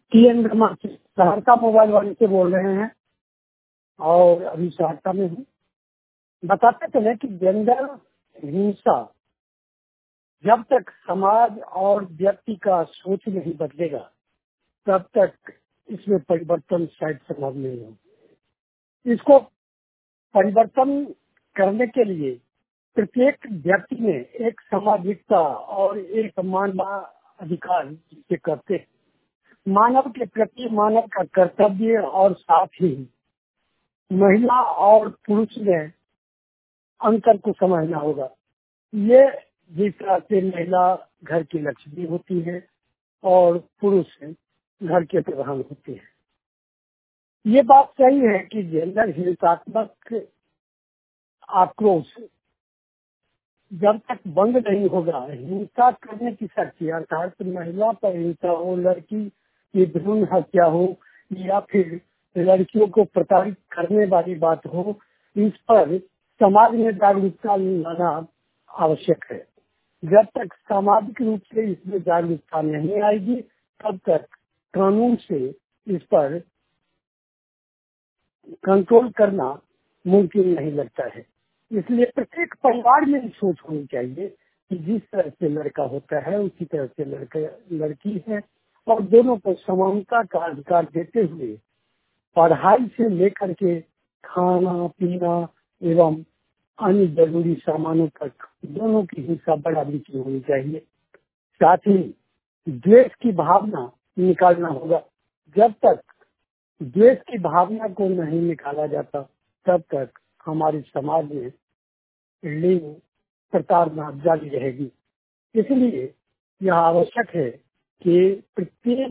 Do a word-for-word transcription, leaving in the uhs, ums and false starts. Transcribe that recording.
T N Varma Saharsa mobile वाले से बोल रहे हैं और अभी सहरसा में हूँ। बताते चले कि जेंडर हिंसा जब तक समाज और व्यक्ति का सोच नहीं बदलेगा तब तक इसमें परिवर्तन शायद संभव नहीं हो। इसको परिवर्तन करने के लिए प्रत्येक व्यक्ति में एक सामाजिकता और एक मानवाधिकार जिसे कहते हैं, मानव के प्रति मानव का कर्तव्य और साथ ही महिला और पुरुष में अंतर को समझना होगा। ये जिस तरह से महिला घर की लक्ष्मी होती है और पुरुष घर के प्रधान होते हैं, ये बात सही है कि जेंडर हिंसात्मक आक्रोश जब तक बंद नहीं होगा, हिंसा करने की शक्ति अर्थात महिला पर हिंसा हो, लड़की की भ्रूण हत्या हो या फिर लड़कियों को प्रताड़ित करने वाली बात हो, इस पर समाज में जागरूकता लाना आवश्यक है। जब तक सामाजिक रूप से इसमें जागरूकता नहीं आएगी तब तक कानून से इस पर कंट्रोल करना मुमकिन नहीं लगता है। इसलिए प्रत्येक परिवार में सोच होनी चाहिए कि जिस तरह से लड़का होता है उसी तरह से लड़का लड़की है और दोनों को समानता का अधिकार देते हुए पढ़ाई से लेकर के खाना पीना एवं अन्य जरूरी सामानों तक दोनों की हिस्सा बराबरी की होनी चाहिए। साथ ही द्वेष की भावना निकालना होगा। जब तक द्वेष की भावना को नहीं निकाला जाता तब तक हमारे समाज में लिंग प्रताड़ना जारी रहेगी। इसलिए यह आवश्यक है कि प्रत्येक